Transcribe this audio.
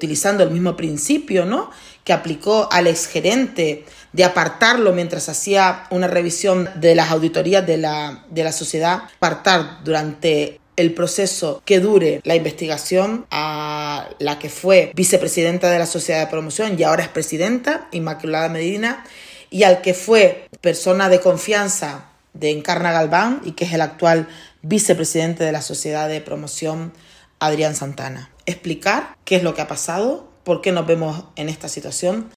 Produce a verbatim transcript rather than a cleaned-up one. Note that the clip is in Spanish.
utilizando el mismo principio, ¿no?, que aplicó al exgerente de apartarlo mientras hacía una revisión de las auditorías de la, de la sociedad, apartar durante el proceso que dure la investigación a la que fue vicepresidenta de la Sociedad de Promoción y ahora es presidenta, Inmaculada Medina, y al que fue persona de confianza de Encarna Galván y que es el actual vicepresidente de la Sociedad de Promoción, Adrián Santana. Explicar qué es lo que ha pasado, por qué nos vemos en esta situación